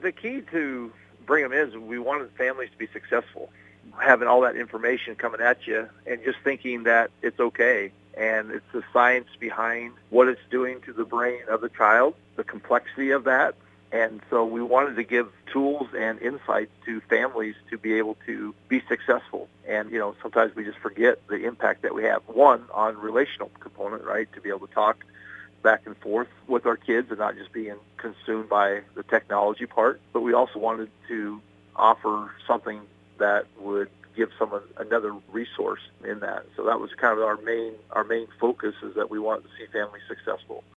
The key to bring them in is we wanted families to be successful. Having all that information coming at you and just thinking that it's okay. And it's the science behind what it's doing to the brain of the child, the complexity of that. And so we wanted to give tools and insights to families to be able to be successful. And, sometimes we just forget the impact that we have, one, on relational component, right, to be able to talk back and forth with our kids and not just being consumed by the technology part. But we also wanted to offer something that would give someone another resource in that. So that was kind of our main focus, is that we wanted to see families successful.